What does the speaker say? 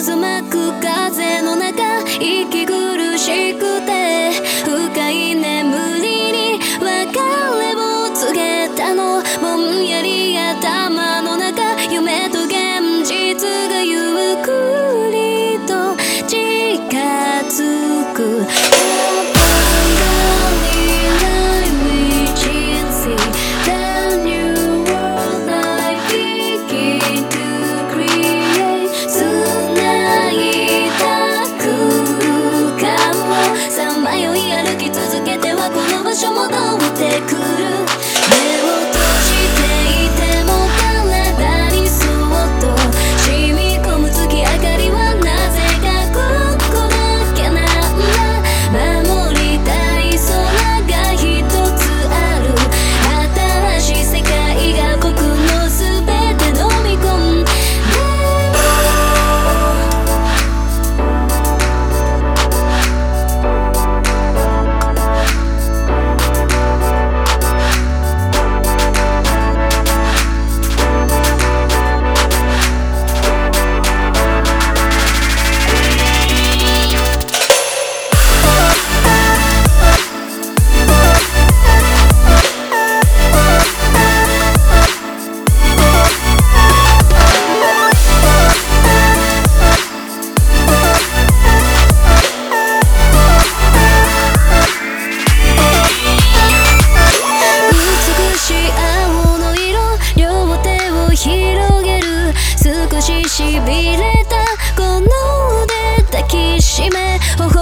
渦巻く風の中息苦しくて深い眠りに別れを告げたの。ぼんやり頭の中夢と現実がゆっくりと近づく。戻ってくる。目を閉じていても体にそっと染み込む月明かりはなぜかここだけなんだ。守りたい空が一つある。新しい世界が僕の全て飲み込んでしびれたこの腕抱きしめ頬